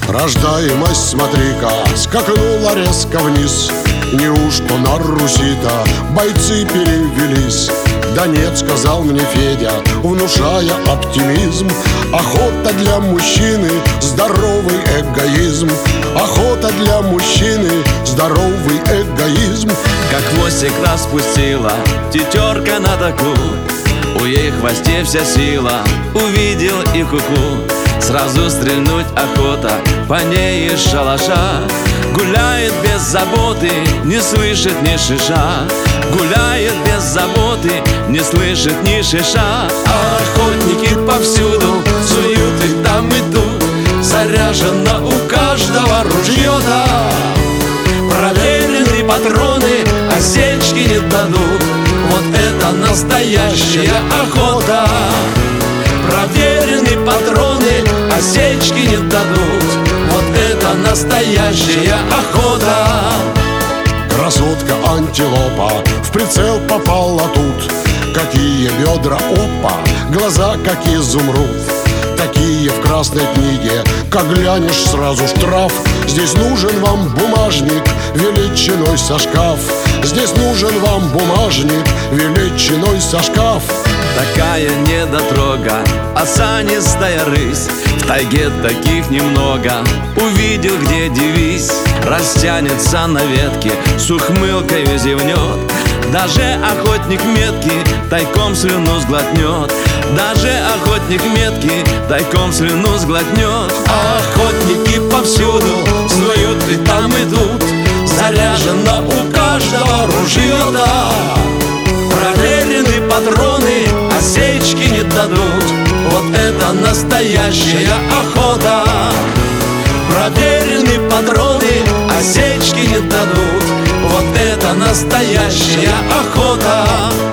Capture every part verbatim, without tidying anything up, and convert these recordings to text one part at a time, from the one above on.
Рождаемость, смотри-ка, скакнула резко вниз. Неужто на Руси-то бойцы перевелись? Да нет, сказал мне Федя, внушая оптимизм, охота для мужчины, здоровый эгоизм. Охота для мужчины, здоровый эгоизм. Как хвостик распустила тетерка на таку, у ей хвосте вся сила, увидел и куку. Сразу стрельнуть охота, по ней из шалаша. Гуляет без заботы, не слышит ни шиша. Гуляет без заботы, не слышит ни шиша. А охотники повсюду суют и там и тут. Заряжено у каждого ружье-то. Проверены патроны, осечки не дадут. Вот это настоящая охота. Проверены патроны, осечки не дадут. Вот это настоящая охота. Красотка антилопа в прицел попала тут. Какие бедра, опа, глаза как изумруд. Такие в красной книге, как глянешь, сразу штраф. Здесь нужен вам бумажник величиной со шкаф. Здесь нужен вам бумажник величиной со шкаф. Такая недотрога, осанистая рысь. В тайге таких немного. Увидел, где девись, растянется на ветке, с ухмылкой зевнет. Даже охотник меткий тайком слюну сглотнет. Даже охотник меткий тайком слюну сглотнет. А охотники повсюду снуют и там идут. Заряжено у каждого ружье-то. Проверены патроны, осечки не дадут. Вот это настоящая охота. Проверены патроны, осечки не дадут. Вот это настоящая охота.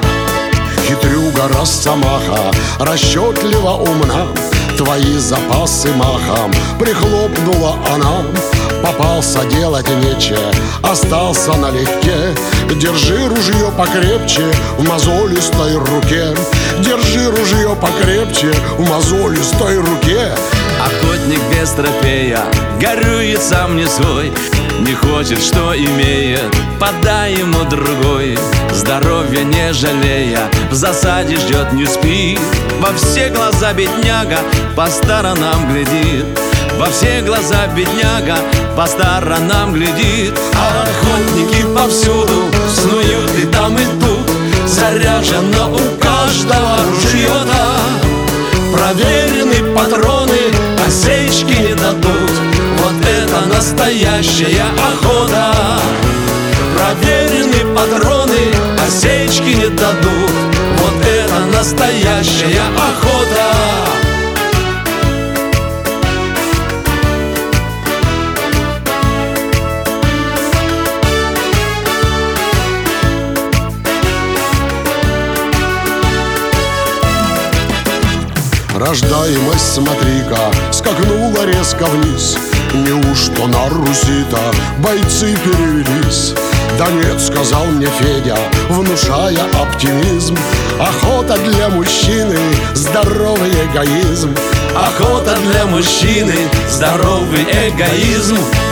Хитрюга росомаха, расчетлива умна. Твои запасы махом прихлопнула она. Попался, делать нечего, остался налегке. Держи ружье покрепче в мозолистой руке. Держи ружье покрепче в мозолистой руке. Охотник без трофея горюет сам не свой. Не хочет, что имеет, подай ему другой. Здоровья не жалея, в засаде ждет, не спит. Во все глаза бедняга по сторонам глядит. Во все глаза бедняга по сторонам глядит. А охотники повсюду снуют и там и тут. Заряжено у каждого ружье-то. Проверены патроны, осечки не дадут. Вот это настоящая охота. Проверены патроны, осечки не дадут. Вот это настоящая охота. Рождаемость, смотри-ка, скакнула резко вниз. Неужто на Руси-то бойцы перевелись? Да нет, сказал мне Федя, внушая оптимизм, охота для мужчины, здоровый эгоизм. Охота для мужчины, здоровый эгоизм.